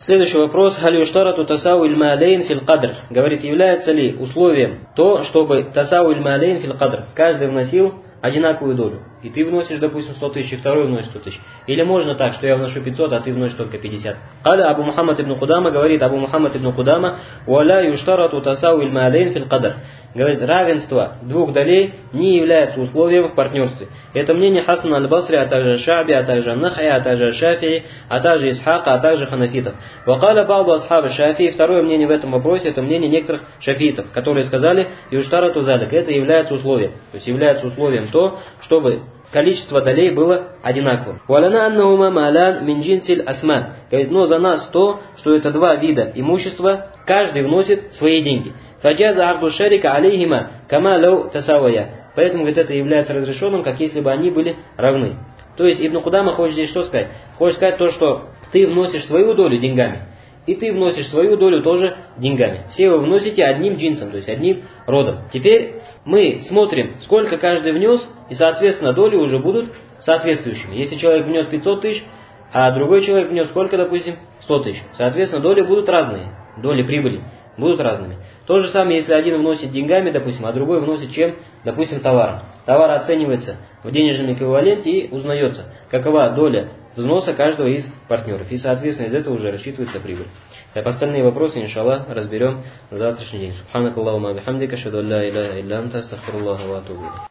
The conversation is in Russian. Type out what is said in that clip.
Следующий вопрос. Халь юштарату тасау иль маалейн фил кадр. Говорит, является ли условием то, чтобы тасау иль маалейн фил кадр. Каждый вносил одинаковую долю. И ты вносишь, допустим, 100 тысяч, и второй вносит 100 тысяч. Или можно так, что я вношу 500, а ты вносишь только 50. Аля Абу Мухаммад ибн Кудама, говорит Абу Мухаммад ибн Кудама, «Уаля юштарату тасау иль маалейн фил кадр». Говорит, равенство двух долей не является условием в партнерстве. Это мнение Хасана аль-Басри, а также Шаби, а также Нахая, а также Шафии, а также Исхака, а также ханафитов. Вакаля ба'ду асхаба Шафии, второе мнение в этом вопросе, это мнение некоторых шафиитов, которые сказали, юштарату залик, это является условием. То есть является условием то, чтобы количество долей было одинаковым. Валяна аннахума малян мин джинсиль асман. Говорит, но за нас то, что это два вида имущества, каждый вносит свои деньги. Фаджаза ахду шарика алейхима кама лау тасавая. Поэтому, говорит, это является разрешенным, как если бы они были равны. То есть Ибн Кудама хочет здесь что сказать? Хочет сказать то, что ты вносишь свою долю деньгами, и ты вносишь свою долю тоже деньгами. Все вы вносите одним джинсом, то есть одним родом. Теперь мы смотрим, сколько каждый внес, и, соответственно, доли уже будут соответствующими. Если человек внес 500 тысяч, а другой человек внес сколько, допустим, 100 тысяч. Соответственно, доли будут разные, доли прибыли будут разными. То же самое, если один вносит деньгами, допустим, а другой вносит чем? Допустим, товаром. Товар оценивается в денежном эквиваленте и узнается, какова доля взноса каждого из партнеров. И, соответственно, из этого уже рассчитывается прибыль. Так, остальные вопросы, иншаллах, разберем на завтрашний день. Субханакаллахумма бихамдика, ашхаду ан ла иляха илля анта, астагфируллаха ва атубу илейх.